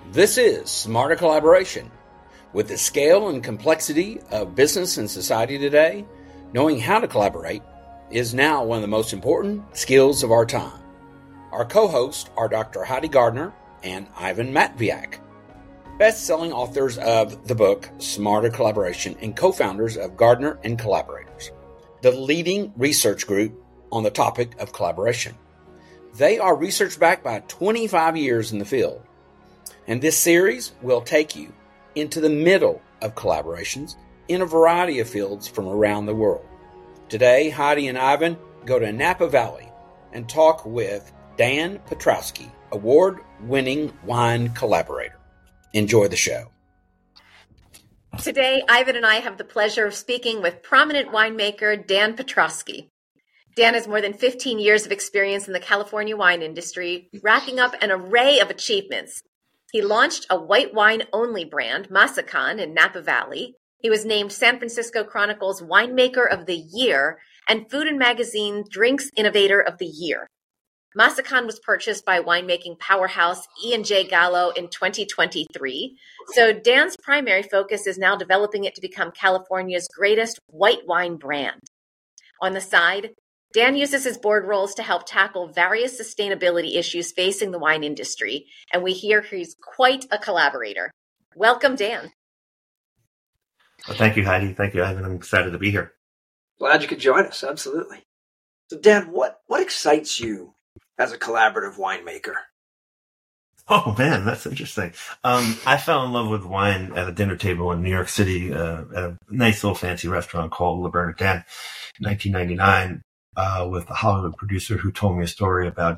This is Smarter Collaboration. With the scale and complexity of business and society today, knowing how to collaborate is now one of the most important skills of our time. Our co-hosts are Dr. Heidi Gardner and Ivan Matviak, best-selling authors of the book Smarter Collaboration and co-founders of Gardner and Collaborators, the leading research group on the topic of collaboration. They are research-backed by 25 years in the field. And this series will take you into the middle of collaborations in a variety of fields from around the world. Today, Heidi and Ivan go to Napa Valley and talk with Dan Petrowski, award-winning wine collaborator. Enjoy the show. Today, Ivan and I have the pleasure of speaking with prominent winemaker Dan Petrowski. Dan has more than 15 years of experience in the California wine industry, racking up an array of achievements. He launched a white wine-only brand, Masakan, in Napa Valley. He was named San Francisco Chronicle's Winemaker of the Year and Food and Magazine Drinks Innovator of the Year. Masakan was purchased by winemaking powerhouse E&J Gallo in 2023. So Dan's primary focus is now developing it to become California's greatest white wine brand. On the side, Dan uses his board roles to help tackle various sustainability issues facing the wine industry, and we hear he's quite a collaborator. Welcome, Dan. Well, thank you, Heidi. Thank you, Ivan. I'm excited to be here. Glad you could join us. Absolutely. So, Dan, what excites you as a collaborative winemaker? Oh, man, that's interesting. I fell in love with wine at a dinner table in New York City at a nice little fancy restaurant called Le Bernardin in 1999. With a Hollywood producer who told me a story about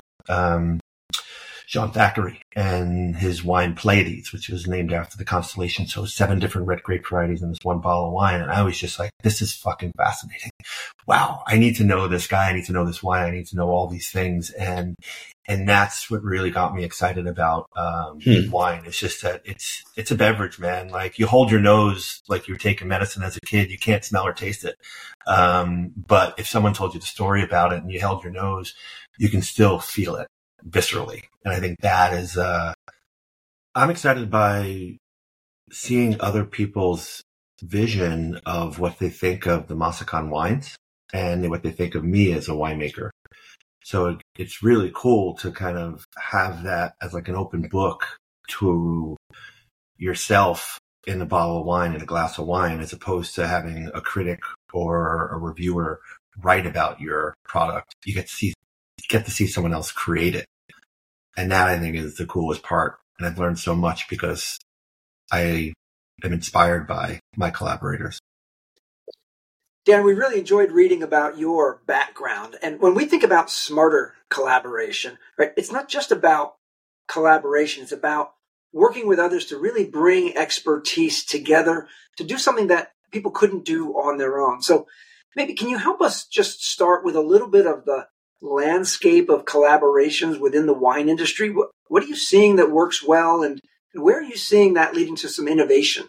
Jean Thackeray and his wine Pleiades, which was named after the constellation. So 7 different red grape varieties in this one bottle of wine. And I was just like, this is fucking fascinating. Wow, I need to know this guy. I need to know this wine. I need to know all these things. And that's what really got me excited about wine. It's just that it's a beverage, man. Like, you hold your nose like you're taking medicine as a kid. You can't smell or taste it. But if someone told you the story about it and you held your nose, you can still feel it viscerally. And I think that is, I'm excited by seeing other people's vision of what they think of the Masakan wines and what they think of me as a winemaker. So it's really cool to kind of have that as like an open book to yourself in a bottle of wine and a glass of wine, as opposed to having a critic or a reviewer write about your product. You get to see someone else create it. And that, I think, is the coolest part. And I've learned so much because I am inspired by my collaborators. Dan, we really enjoyed reading about your background. And when we think about smarter collaboration, right, it's not just about collaboration. It's about working with others to really bring expertise together to do something that people couldn't do on their own. So maybe can you help us just start with a little bit of the landscape of collaborations within the wine industry? What are you seeing that works well, and where are you seeing that leading to some innovation?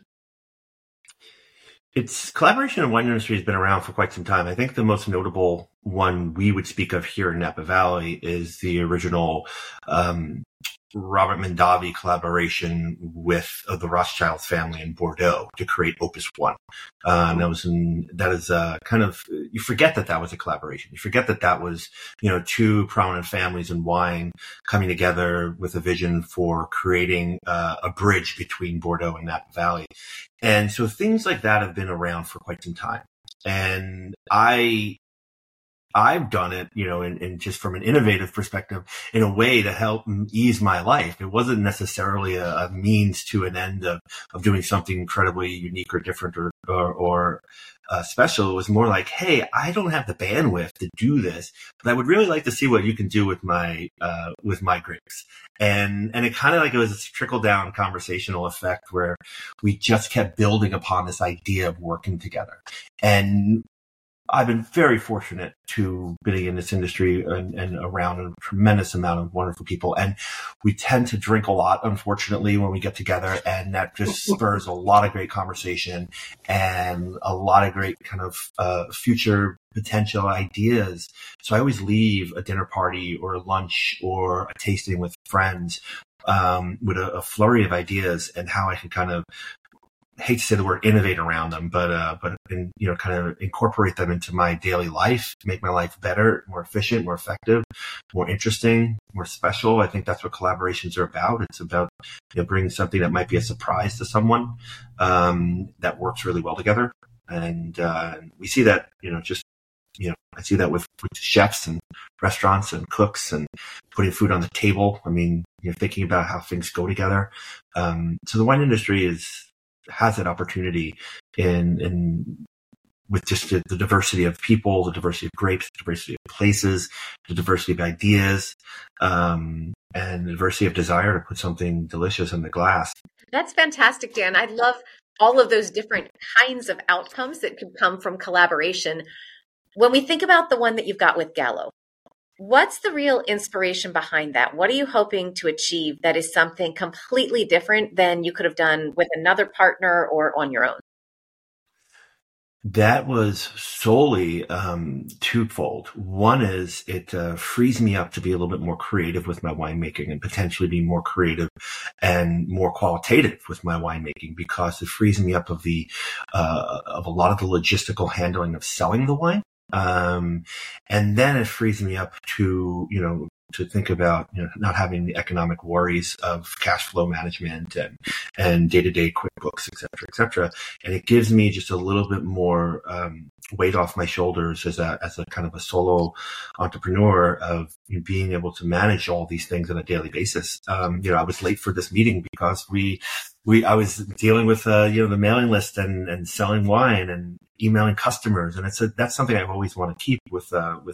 It's collaboration in the wine industry has been around for quite some time. I think the most notable one we would speak of here in Napa Valley is the original Robert Mondavi collaboration with the Rothschild family in Bordeaux to create Opus One. That is kind of, you forget that was a collaboration. You forget that was, 2 prominent families in wine coming together with a vision for creating a bridge between Bordeaux and Napa Valley. And so things like that have been around for quite some time. And I've done it, in just from an innovative perspective, in a way to help ease my life. It wasn't necessarily a means to an end of doing something incredibly unique or different or special. It was more like, hey, I don't have the bandwidth to do this, but I would really like to see what you can do with my grapes. And it kind of like, it was a trickle down conversational effect where we just kept building upon this idea of working together. And I've been very fortunate to be in this industry and around a tremendous amount of wonderful people. And we tend to drink a lot, unfortunately, when we get together. And that just spurs a lot of great conversation and a lot of great kind of future potential ideas. So I always leave a dinner party or a lunch or a tasting with friends with a flurry of ideas and how I can kind of, hate to say the word innovate around them, but kind of incorporate them into my daily life to make my life better, more efficient, more effective, more interesting, more special. I think that's what collaborations are about. It's about, bringing something that might be a surprise to someone, that works really well together. And, we see that, I see that with chefs and restaurants and cooks and putting food on the table. I mean, thinking about how things go together. So the wine industry has that opportunity in with just the diversity of people, the diversity of grapes, the diversity of places, the diversity of ideas, and the diversity of desire to put something delicious in the glass. That's fantastic, Dan. I love all of those different kinds of outcomes that could come from collaboration. When we think about the one that you've got with Gallo, what's the real inspiration behind that? What are you hoping to achieve that is something completely different than you could have done with another partner or on your own? That was solely twofold. One is it frees me up to be a little bit more creative with my winemaking and potentially be more creative and more qualitative with my winemaking, because it frees me up of a lot of the logistical handling of selling the wine. And then it frees me up to think about, not having the economic worries of cash flow management and day-to-day QuickBooks, et cetera. And it gives me just a little bit more, weight off my shoulders as a kind of a solo entrepreneur of being able to manage all these things on a daily basis. I was late for this meeting because I was dealing with, the mailing list and selling wine and emailing customers. And that's something I've always wanted to keep with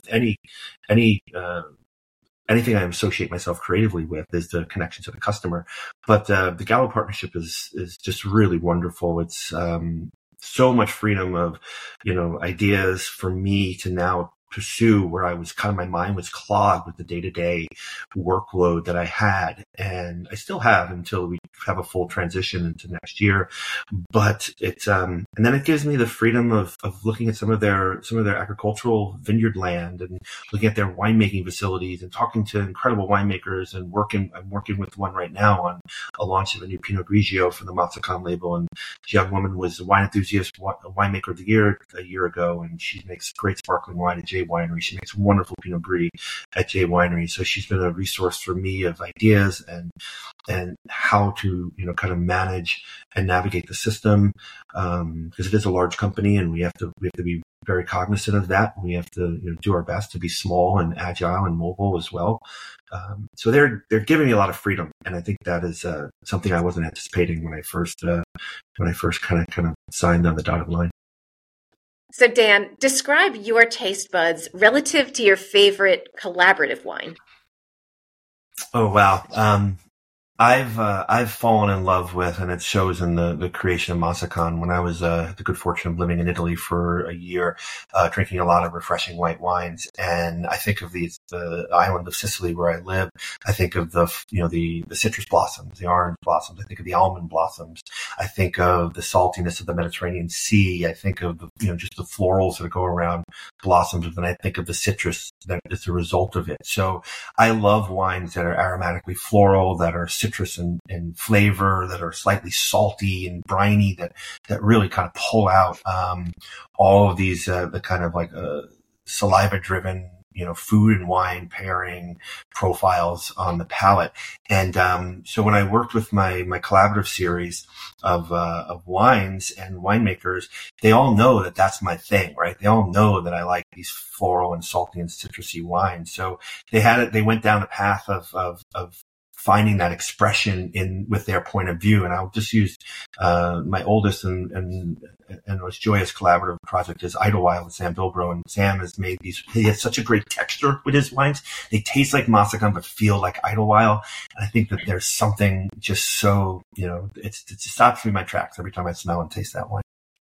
anything I associate myself creatively with is the connection to the customer. But the Gallo partnership is just really wonderful. It's so much freedom of, ideas for me to now pursue where I was my mind was clogged with the day-to-day workload that I had. And I still have until we have a full transition into next year. But it's, and then it gives me the freedom of looking at some of their agricultural vineyard land and looking at their winemaking facilities and talking to incredible winemakers and I'm working with one right now on a launch of a new Pinot Grigio for the Mazzacon label. And this young woman was a wine enthusiast, winemaker of the year a year ago. And she makes great sparkling wine at J Winery. She makes wonderful Pinot Gris at J Winery. So she's been a resource for me of ideas and how to, kind of manage and navigate the system. Because it is a large company and we have to be very cognizant of that. We have to, do our best to be small and agile and mobile as well. So they're giving me a lot of freedom. And I think that is, something I wasn't anticipating when I first kind of signed on the dotted line. So Dan, describe your taste buds relative to your favorite collaborative wine. Oh, wow. I've fallen in love with, and it shows in the creation of Mazzacon. When I was had the good fortune of living in Italy for a year, drinking a lot of refreshing white wines, and I think of the island of Sicily where I live. I think of the citrus blossoms, the orange blossoms. I think of the almond blossoms. I think of the saltiness of the Mediterranean Sea. I think of just the florals that go around blossoms, and then I think of the citrus that is the result of it. So I love wines that are aromatically floral, that are citrus and flavor, that are slightly salty and briny, that really kind of pull out all of these the kind of like saliva driven food and wine pairing profiles on the palate. And so when I worked with my collaborative series of wines and winemakers, they all know that that's my thing, right? They all know that I like these floral and salty and citrusy wines. So they went down the path of finding that expression with their point of view. And I'll just use my oldest and most joyous collaborative project is Idlewild with Sam Bilbrough. And Sam has made he has such a great texture with his wines. They taste like Mazzacon, but feel like Idlewild. And I think that there's something just so, it stops me in my tracks every time I smell and taste that wine.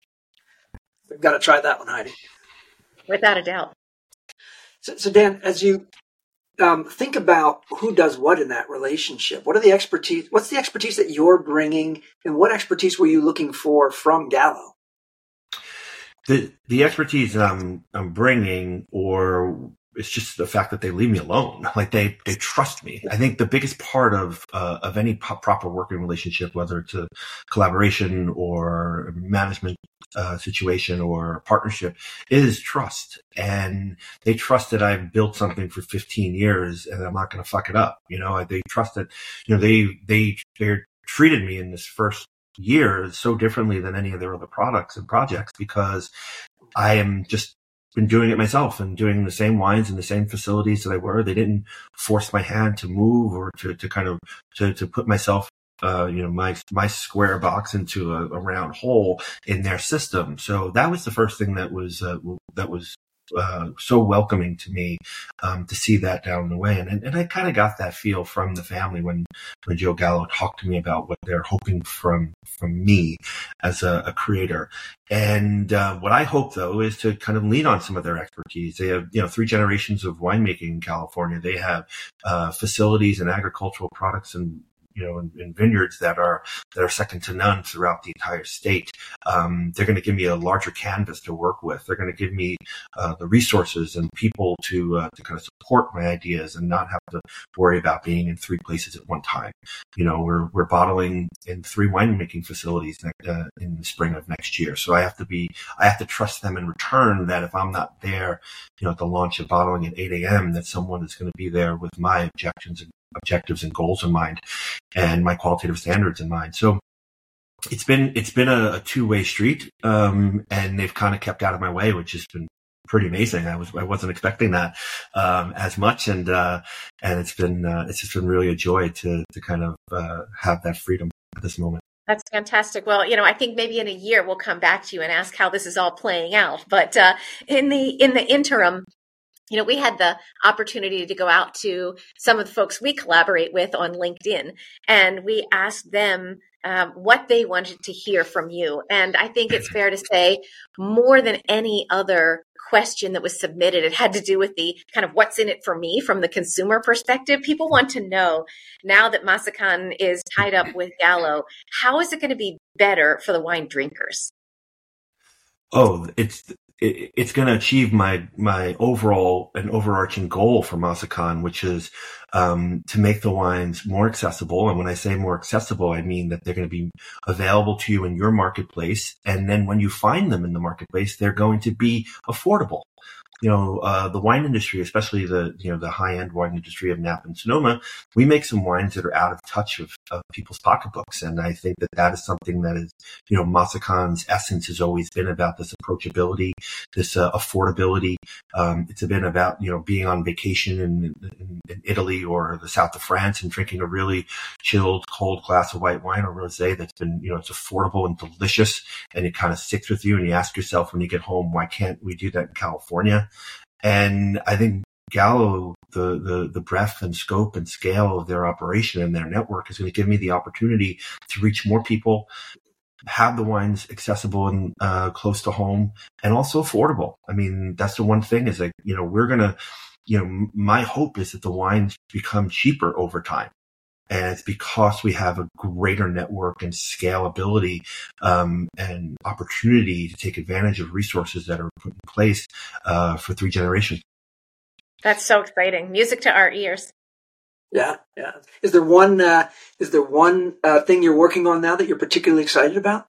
We've got to try that one, Heidi. Without a doubt. So Dan, as you think about who does what in that relationship, what's the expertise that you're bringing, and what expertise were you looking for from Gallo? The expertise I'm bringing, or it's just the fact that they leave me alone. Like they trust me. I think the biggest part of any proper working relationship, whether it's a collaboration or management situation or partnership, is trust. And they trust that I've built something for 15 years and I'm not going to fuck it up. They trust that, they treated me in this first year so differently than any of their other products and projects, because I am just been doing it myself and doing the same wines in the same facilities that I were. They didn't force my hand to move or to put myself, my square box into a round hole in their system. So that was the first thing that was so welcoming to me, to see that down the way. And I kind of got that feel from the family when Joe Gallo talked to me about what they're hoping from me as a creator. And what I hope, though, is to kind of lean on some of their expertise. They have, 3 generations of winemaking in California. They have facilities and agricultural products and in vineyards that are second to none throughout the entire state. They're going to give me a larger canvas to work with. They're going to give me the resources and people to kind of support my ideas and not have to worry about being in 3 places at one time. We're bottling in 3 winemaking facilities in the spring of next year. So I have to trust them in return that if I'm not there, at the launch of bottling at 8 a.m., that someone is going to be there with my objectives and goals in mind and my qualitative standards in mind. So it's been a 2-way street. And they've kind of kept out of my way, which has been pretty amazing. I wasn't expecting that, as much. And it's just been really a joy to kind of, have that freedom at this moment. That's fantastic. Well, I think maybe in a year we'll come back to you and ask how this is all playing out. But, in the interim, we had the opportunity to go out to some of the folks we collaborate with on LinkedIn, and we asked them what they wanted to hear from you. And I think it's fair to say more than any other question that was submitted, it had to do with the kind of what's in it for me from the consumer perspective. People want to know, now that Masakan is tied up with Gallo, how is it going to be better for the wine drinkers? Oh, it's going to achieve my overall and overarching goal for Masakan, which is to make the wines more accessible. And when I say more accessible, I mean that they're going to be available to you in your marketplace. And then when you find them in the marketplace, they're going to be affordable. The wine industry, especially the high-end wine industry of Napa and Sonoma, we make some wines that are out of touch of people's pocketbooks. And I think that is something that is, Masakan's essence has always been about this approachability, this affordability. It's been about, being on vacation in Italy or the south of France and drinking a really chilled, cold glass of white wine or rosé that's been, it's affordable and delicious, and it kind of sticks with you. And you ask yourself when you get home, why can't we do that in California? And I think Gallo, the breadth and scope and scale of their operation and their network is going to give me the opportunity to reach more people, have the wines accessible and close to home, and also affordable. I mean, that's the one thing is that, we're going to, my hope is that the wines become cheaper over time. And it's because we have a greater network and scalability, and opportunity to take advantage of resources that are put in place, for 3 generations. That's so exciting. Music to our ears. Yeah. Is there one thing you're working on now that you're particularly excited about?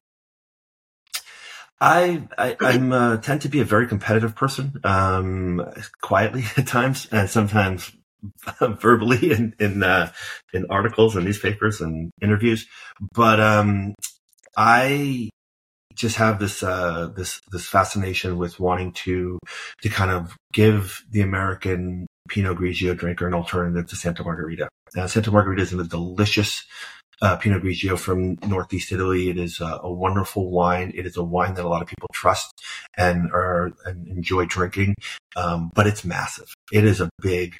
I'm tend to be a very competitive person, quietly at times, and sometimes verbally in articles and newspapers and interviews. But I just have this fascination with wanting to kind of give the American Pinot Grigio drinker an alternative to Santa Margherita. Now, Santa Margherita is a delicious Pinot Grigio from Northeast Italy. It is a wonderful wine. It is a wine that a lot of people trust and enjoy drinking, but it's massive. It is a big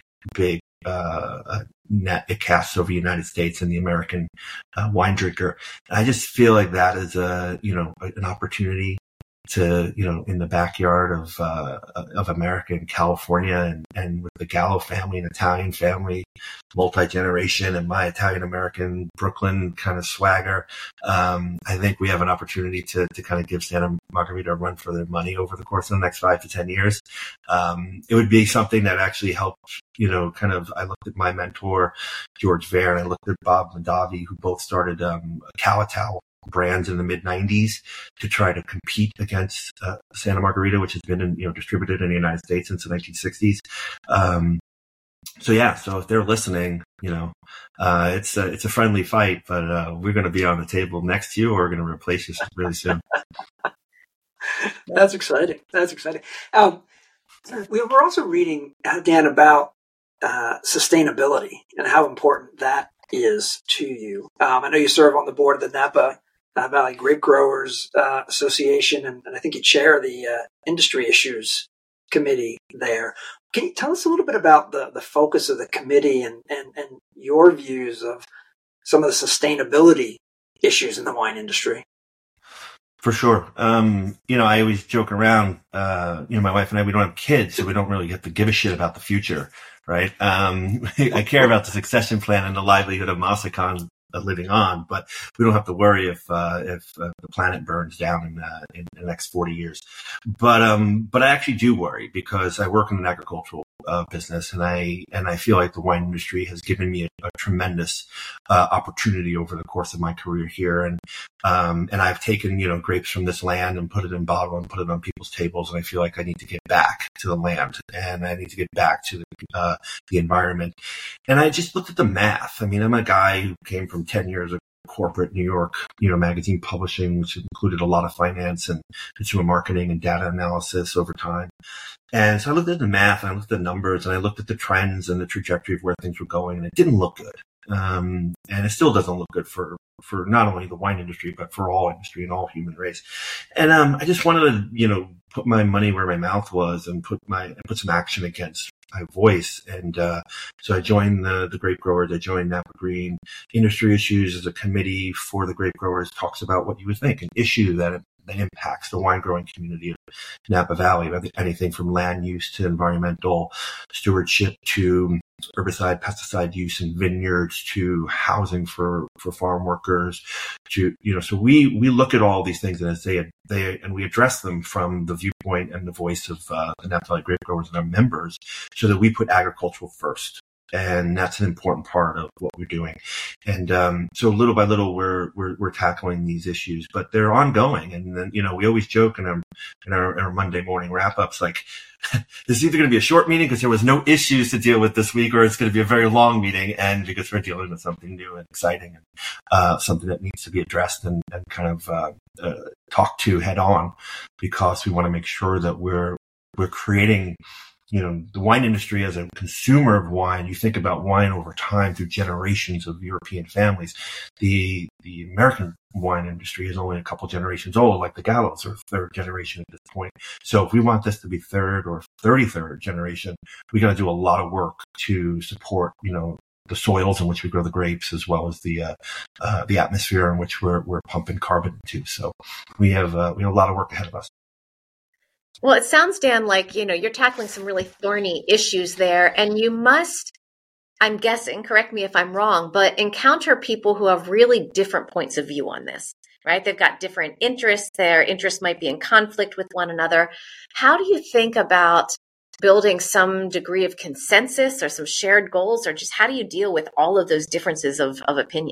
net it casts over the United States and the American wine drinker. And I just feel like that is an opportunity to, in the backyard of America in California, and with the Gallo family, an Italian family, multi-generation, and my Italian-American Brooklyn kind of swagger. I think we have an opportunity to kind of give Santa Margarita a run for their money over the course of the next 5 to 10 years. It would be something that actually helped, I looked at my mentor, George Vare, and I looked at Bob Mondavi, who both started Calatal brands in the mid-90s to try to compete against Santa Margarita, which has been distributed in the United States since the 1960s. So if they're listening, it's a friendly fight, but we're going to be on the table next to you, or we're going to replace you really soon. That's exciting. We're also reading, Dan, about sustainability and how important that is to you. I know you serve on the board of the Napa Valley Grape Growers Association, and I think you chair the Industry Issues Committee there. Can you tell us a little bit about the focus of the committee and your views of some of the sustainability issues in the wine industry? For sure. I always joke around, my wife and I, we don't have kids, so we don't really get to give a shit about the future, right? I care about the succession plan and the livelihood of Masakan living on, but we don't have to worry if the planet burns down in the next 40 years. But I actually do worry, because I work in an agricultural business, and I feel like the wine industry has given me a tremendous opportunity over the course of my career here, and I've taken grapes from this land and put it in bottle and put it on people's tables, and I feel like I need to get back to the land, and I need to get back to the environment. And I just looked at the math. I mean, I'm a guy who came from 10 years of corporate New York, magazine publishing, which included a lot of finance and consumer marketing and data analysis over time. And so I looked at the math, and I looked at the numbers, and I looked at the trends and the trajectory of where things were going, and it didn't look good. And it still doesn't look good for not only the wine industry, but for all industry and all human race. And I just wanted to, put my money where my mouth was and put some action against my voice. And so I joined the grape growers. I joined Napa Green. Industry Issues is a committee for the grape growers, talks about what you would think, an issue that impacts the wine growing community of Napa Valley, anything from land use to environmental stewardship to herbicide, pesticide use in vineyards to housing for farm workers to, so we look at all these things, and and we address them from the viewpoint and the voice of the Napa Valley grape growers and our members, so that we put agricultural first. And that's an important part of what we're doing. And so little by little, we're tackling these issues, but they're ongoing. And then, we always joke in our Monday morning wrap-ups, like, this is either going to be a short meeting because there was no issues to deal with this week, or it's going to be a very long meeting, and because we're dealing with something new and exciting, and something that needs to be addressed and kind of talked to head on, because we want to make sure that we're creating, the wine industry as a consumer of wine. You think about wine over time through generations of European families. The American wine industry is only a couple generations old, like the Gallos are third generation at this point. So if we want this to be third or 33rd generation, we got to do a lot of work to support, the soils in which we grow the grapes, as well as the atmosphere in which we're pumping carbon into. So we have a lot of work ahead of us. Well, it sounds, Dan, like, you're tackling some really thorny issues there, and you must, I'm guessing, correct me if I'm wrong, but encounter people who have really different points of view on this, right? They've got different interests. Their interests might be in conflict with one another. How do you think about building some degree of consensus or some shared goals, or just how do you deal with all of those differences of opinions?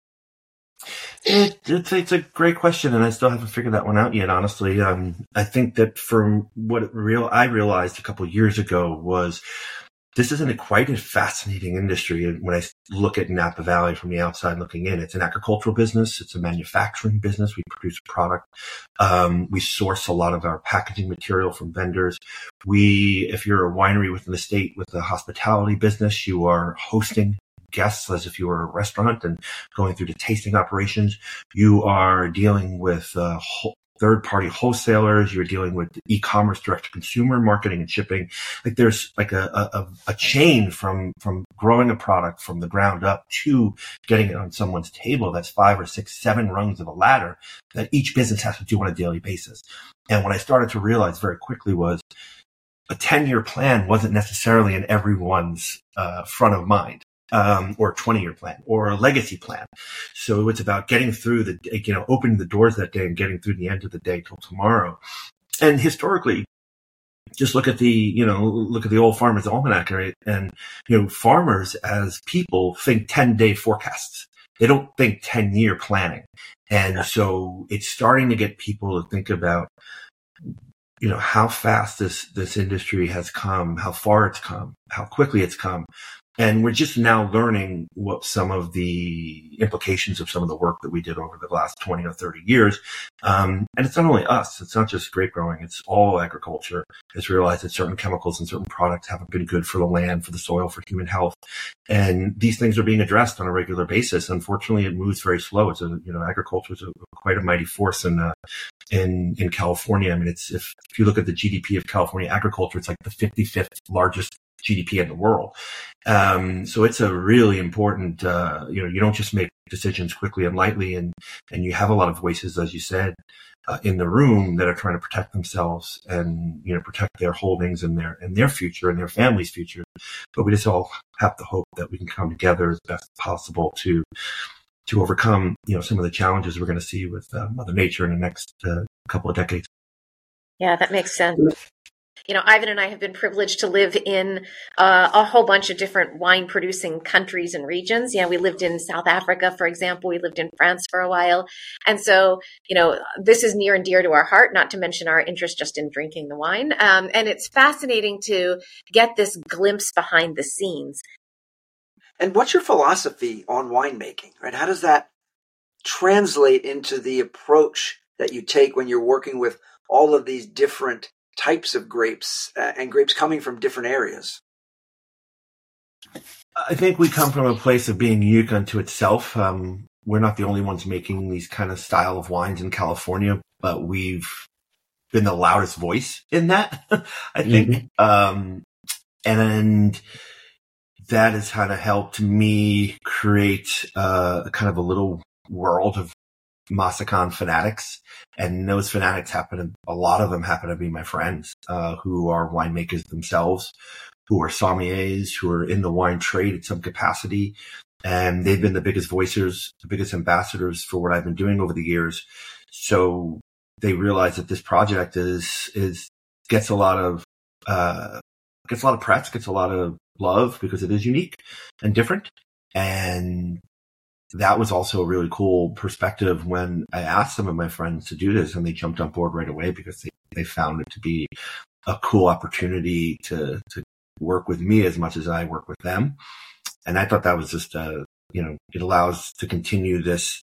It's a great question, and I still haven't figured that one out yet, honestly. I think that from what I realized a couple of years ago was this isn't quite a fascinating industry. When I look at Napa Valley from the outside looking in, it's an agricultural business. It's a manufacturing business. We produce a product. We source a lot of our packaging material from vendors. If you're a winery within the state with a hospitality business, you are hosting guests as if you were a restaurant and going through the tasting operations. You are dealing with third-party wholesalers. You're dealing with e-commerce, direct-to-consumer marketing and shipping. Like there's like a chain from growing a product from the ground up to getting it on someone's table. That's 5 or 6, 7 rungs of a ladder that each business has to do on a daily basis. And what I started to realize very quickly was a 10-year plan wasn't necessarily in everyone's front of mind. Or a 20-year plan or a legacy plan. So it's about getting through opening the doors that day and getting through the end of the day till tomorrow. And historically, just look at the old Farmer's Almanac, right? And, farmers as people think 10-day forecasts. They don't think 10-year planning. And so it's starting to get people to think about, how fast this industry has come, how far it's come, how quickly it's come. And we're just now learning what some of the implications of some of the work that we did over the last 20 or 30 years. And it's not only us. It's not just grape growing. It's all agriculture has realized that certain chemicals and certain products haven't been good for the land, for the soil, for human health. And these things are being addressed on a regular basis. Unfortunately, it moves very slow. It's agriculture is quite a mighty force in California. I mean, if you look at the GDP of California agriculture, it's like the 55th largest GDP in the world. So it's a really important, you don't just make decisions quickly and lightly, and you have a lot of voices, as you said, in the room that are trying to protect themselves and, protect their holdings and their future and their family's future. But we just all have to hope that we can come together as best possible to overcome, some of the challenges we're going to see with Mother Nature in the next couple of decades. Yeah, that makes sense. Ivan and I have been privileged to live in a whole bunch of different wine producing countries and regions. We lived in South Africa, for example. We lived in France for a while. And so, this is near and dear to our heart, not to mention our interest just in drinking the wine. And it's fascinating to get this glimpse behind the scenes. And what's your philosophy on winemaking, right? How does that translate into the approach that you take when you're working with all of these different types of grapes and grapes coming from different areas? I think we come from a place of being unique unto itself. We're not the only ones making these kind of style of wines in California, but we've been the loudest voice in that, I think. Mm-hmm. And that has kind of helped me create kind of a little world of Masakan fanatics, and those fanatics a lot of them happen to be my friends, who are winemakers themselves, who are sommeliers, who are in the wine trade at some capacity. And they've been the biggest voicers, the biggest ambassadors for what I've been doing over the years. So they realize that this project gets a lot of press, gets a lot of love because it is unique and different. And that was also a really cool perspective when I asked some of my friends to do this, and they jumped on board right away because they found it to be a cool opportunity to work with me as much as I work with them. And I thought that was just, it allows to continue this.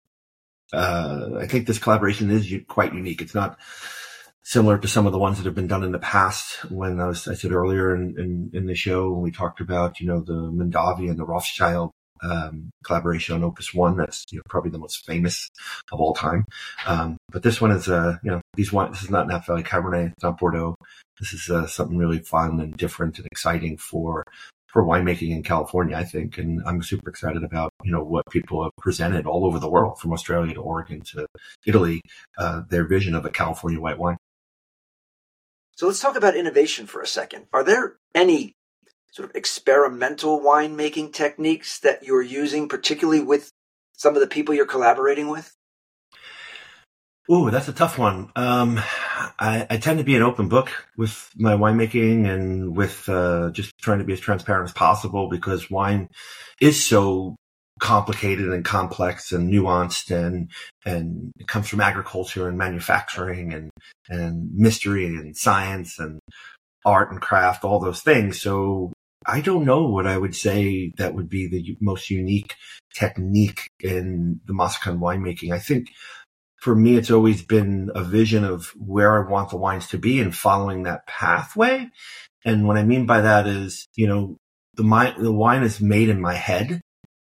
I think this collaboration is quite unique. It's not similar to some of the ones that have been done in the past. When I said earlier in the show, when we talked about, the Mondavi and the Rothschild collaboration on Opus One, that's probably the most famous of all time. But this one is this is not Napa Valley Cabernet, it's not Bordeaux. This is something really fun and different and exciting for winemaking in California, I think. And I'm super excited about what people have presented all over the world, from Australia to Oregon to Italy, their vision of a California white wine. So let's talk about innovation for a second. Are there any sort of experimental winemaking techniques that you're using, particularly with some of the people you're collaborating with? Ooh, that's a tough one. I tend to be an open book with my winemaking and with just trying to be as transparent as possible, because wine is so complicated and complex and nuanced, and it comes from agriculture and manufacturing and mystery and science and art and craft, all those things. So I don't know what I would say that would be the most unique technique in the Masakan winemaking. I think for me, it's always been a vision of where I want the wines to be and following that pathway. And what I mean by that is, the wine is made in my head,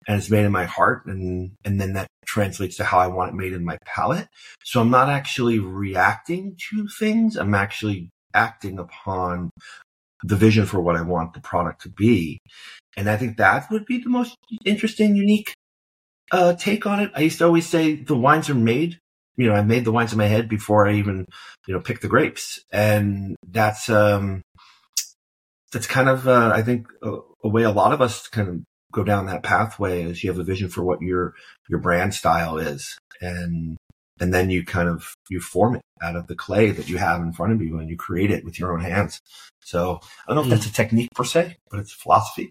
and it's made in my heart, and then that translates to how I want it made in my palate. So I'm not actually reacting to things. I'm actually acting upon the vision for what I want the product to be. And I think that would be the most interesting, unique take on it. I used to always say the wines are made. I made the wines in my head before I even, picked the grapes. And that's kind of, I think, a way a lot of us kind of go down that pathway is you have a vision for what your brand style is. And then you you form it out of the clay that you have in front of you and you create it with your own hands. So I don't know if that's a technique per se, but it's a philosophy.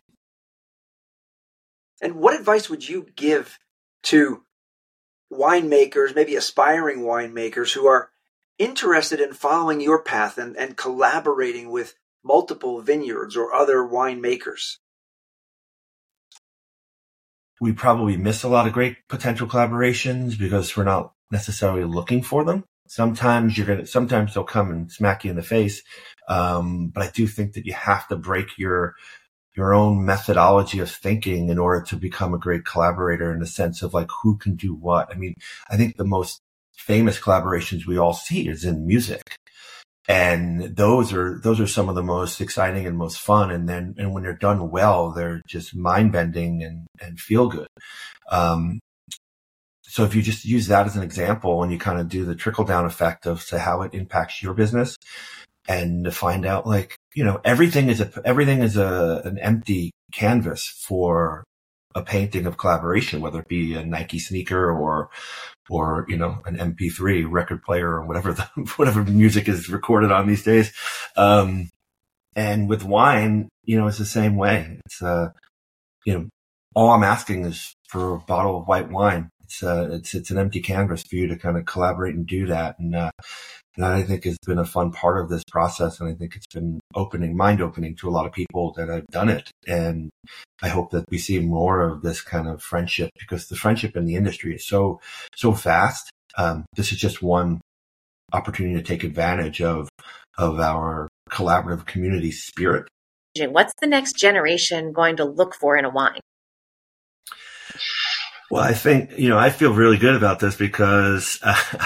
And what advice would you give to winemakers, maybe aspiring winemakers who are interested in following your path and collaborating with multiple vineyards or other winemakers? We probably miss a lot of great potential collaborations because we're not necessarily looking for them. Sometimes they'll come and smack you in the face. But I do think that you have to break your own methodology of thinking in order to become a great collaborator in the sense of like who can do what. I mean, I think the most famous collaborations we all see is in music. And those are some of the most exciting and most fun. And when they're done well, they're just mind bending and feel good. So if you just use that as an example and you kind of do the trickle down effect of to how it impacts your business and to find out everything is an empty canvas for a painting of collaboration, whether it be a Nike sneaker or an MP3 record player or whatever music is recorded on these days. And with wine, it's the same way. It's all I'm asking is for a bottle of white wine. It's an empty canvas for you to kind of collaborate and do that. And I think has been a fun part of this process. And I think it's been mind opening to a lot of people that have done it. And I hope that we see more of this kind of friendship because the friendship in the industry is so fast. This is just one opportunity to take advantage of our collaborative community spirit. What's the next generation going to look for in a wine? Well, I think, I feel really good about this because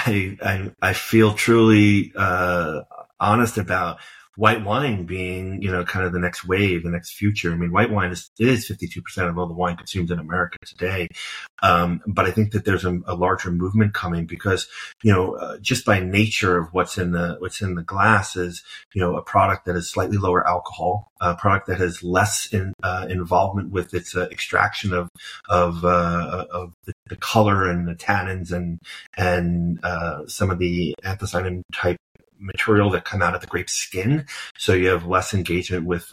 I feel truly honest about white wine being, kind of the next wave, the next future. I mean, white wine is 52% of all the wine consumed in America today. But I think that there's a larger movement coming because, just by nature of what's in the glass is, a product that is slightly lower alcohol, a product that has less involvement with its extraction of the color and the tannins and some of the anthocyanin type material that come out of the grape skin. So you have less engagement with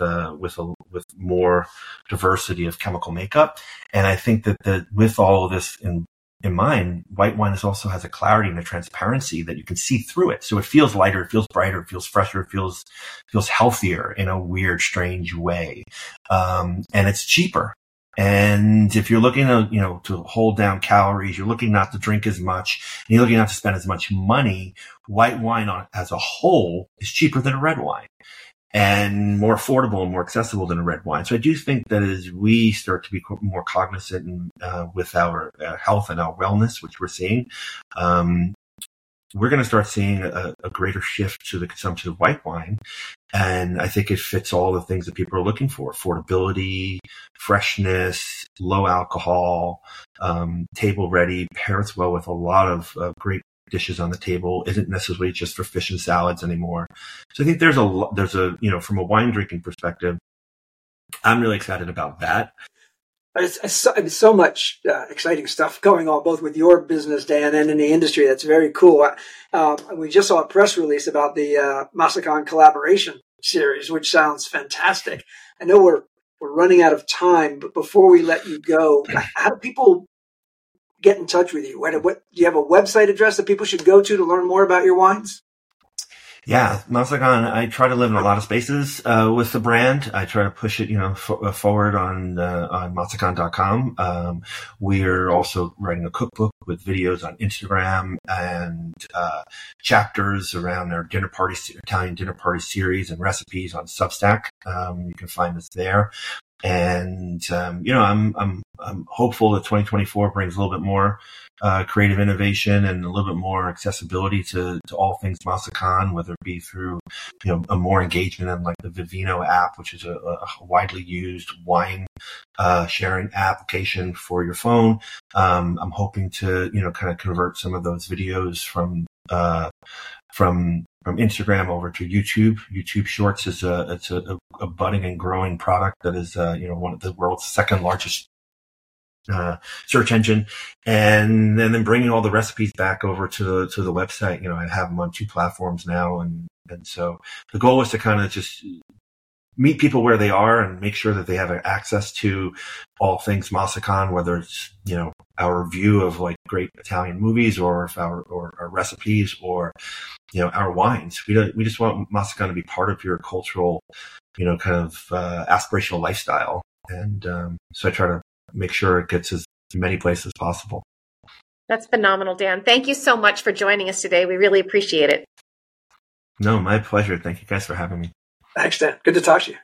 more diversity of chemical makeup. And I think that with all of this in mind, white wine also has a clarity and a transparency that you can see through it. So it feels lighter, it feels brighter, it feels fresher, it feels healthier in a weird, strange way. And it's cheaper. And if you're looking to hold down calories, you're looking not to drink as much, and you're looking not to spend as much money, white wine as a whole is cheaper than a red wine and more affordable and more accessible than a red wine. So I do think that as we start to be more cognizant with our health and our wellness, which we're seeing, we're going to start seeing a greater shift to the consumption of white wine. And I think it fits all the things that people are looking for: affordability, freshness, low alcohol, table ready, pairs well with a lot of great dishes on the table, isn't necessarily just for fish and salads anymore. So I think there's a from a wine drinking perspective, I'm really excited about that. It's so much exciting stuff going on, both with your business, Dan, and in the industry. That's very cool. We just saw a press release about the Masakan collaboration series, which sounds fantastic. I know we're running out of time, but before we let you go, how do people get in touch with you? What do you have a website address that people should go to learn more about your wines? Yeah, Masakan, I try to live in a lot of spaces with the brand. I try to push it, forward on masakan.com. We're also writing a cookbook with videos on Instagram and chapters around our Italian dinner party series and recipes on Substack. You can find us there. And, I'm hopeful that 2024 brings a little bit more, creative innovation and a little bit more accessibility to all things Masakan, whether it be through, a more engagement in like the Vivino app, which is a widely used wine, sharing application for your phone. I'm hoping to, kind of convert some of those videos from Instagram over to YouTube. YouTube Shorts is a budding and growing product that is, one of the world's second largest search engine, and then bringing all the recipes back over to the website. I have them on 2 platforms now, and so the goal is to kind of just meet people where they are and make sure that they have access to all things Masakan, whether it's, our view of like great Italian movies or our recipes or, our wines. We just want Masakan to be part of your cultural, kind of, aspirational lifestyle. And, so I try to make sure it gets as many places as possible. That's phenomenal, Dan. Thank you so much for joining us today. We really appreciate it. No, my pleasure. Thank you guys for having me. Thanks, Dan. Good to talk to you.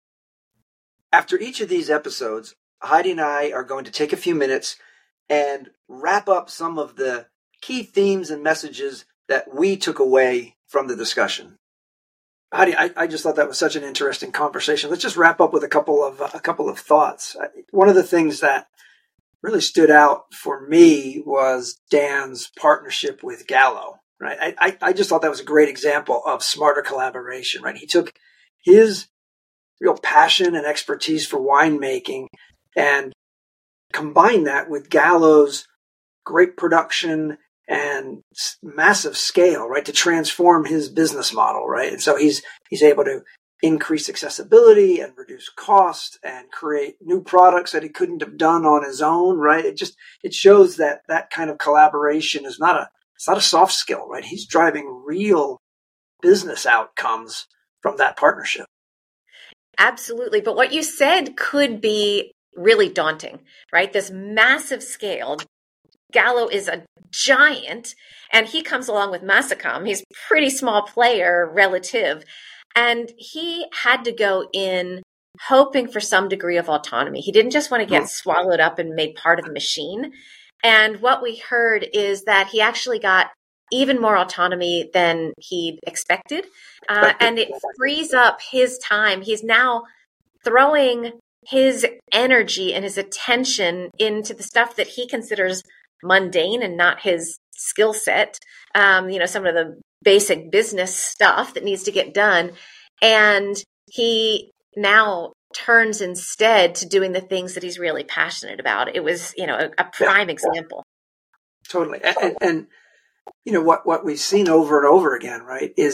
After each of these episodes, Heidi and I are going to take a few minutes and wrap up some of the key themes and messages that we took away from the discussion. Heidi, I just thought that was such an interesting conversation. Let's just wrap up with a couple of thoughts. One of the things that really stood out for me was Dan's partnership with Gallo. Right? I just thought that was a great example of smarter collaboration. Right? He took his real passion and expertise for winemaking and combined that with Gallo's great production and massive scale, right, to transform his business model, right? And so he's able to increase accessibility and reduce cost and create new products that he couldn't have done on his own, right? It shows that kind of collaboration is not a soft skill, right? He's driving real business outcomes from that partnership. Absolutely. But what you said could be really daunting, right? This massive scale. Gallo is a giant, and he comes along with Masakan. He's a pretty small player relative. And he had to go in hoping for some degree of autonomy. He didn't just want to get swallowed up and made part of the machine. And what we heard is that he actually got even more autonomy than he'd expected. And it frees up his time. He's now throwing his energy and his attention into the stuff that he considers mundane and not his skill set. Some of the basic business stuff that needs to get done. And he now turns instead to doing the things that he's really passionate about. It was, a prime example. Totally. And what we've seen over and over again, right, is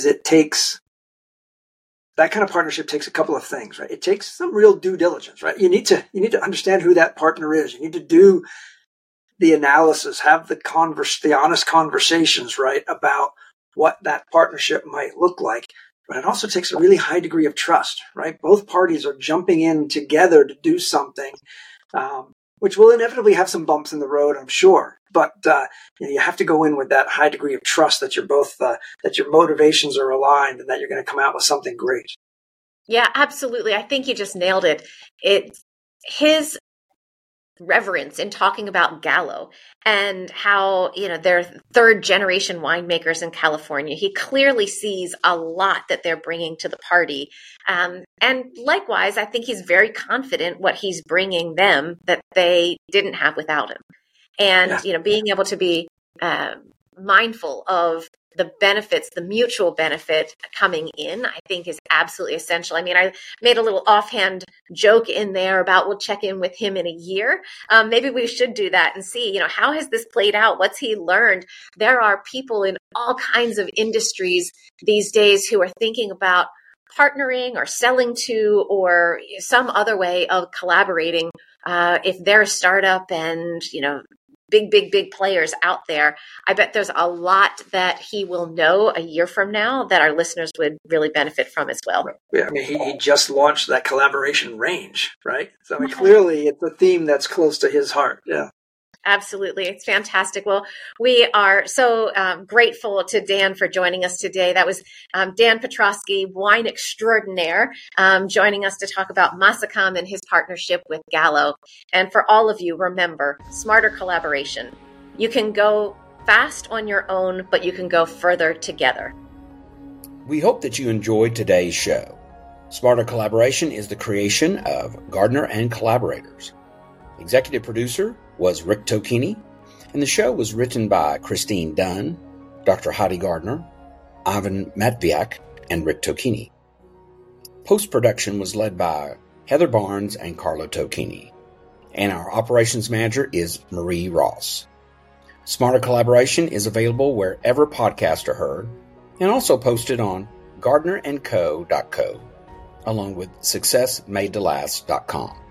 that kind of partnership takes a couple of things, right? It takes some real due diligence, right? You need to understand who that partner is. You need to do the analysis, have the honest conversations, right, about what that partnership might look like. But it also takes a really high degree of trust, right? Both parties are jumping in together to do something, which will inevitably have some bumps in the road, I'm sure. But you have to go in with that high degree of trust that you're both that your motivations are aligned and that you're going to come out with something great. Yeah, absolutely. I think you just nailed it. It's his reverence in talking about Gallo and how, they're 3rd generation winemakers in California. He clearly sees a lot that they're bringing to the party. And likewise, I think he's very confident what he's bringing them that they didn't have without him. And, being able to be mindful of the benefits, the mutual benefit coming in, I think is absolutely essential. I mean, I made a little offhand joke in there about we'll check in with him in a year. Maybe we should do that and see, how has this played out? What's he learned? There are people in all kinds of industries these days who are thinking about partnering or selling to or some other way of collaborating. If they're a startup and, big players out there, I bet there's a lot that he will know a year from now that our listeners would really benefit from as well. Yeah, I mean, he just launched that collaboration range, right? So clearly it's a theme that's close to his heart. Yeah. Absolutely. It's fantastic. Well, we are so grateful to Dan for joining us today. That was Dan Petrosky, wine extraordinaire, joining us to talk about Massacom and his partnership with Gallo. And for all of you, remember, smarter collaboration. You can go fast on your own, but you can go further together. We hope that you enjoyed today's show. Smarter Collaboration is the creation of Gardner and Collaborators. Executive producer was Rick Tocchini, and the show was written by Christine Dunn, Dr. Heidi Gardner, Ivan Matviak, and Rick Tocchini. Post-production was led by Heather Barnes and Carlo Tocchini, and our operations manager is Marie Ross. Smarter Collaboration is available wherever podcasts are heard, and also posted on gardnerandco.co, along with successmadetolast.com.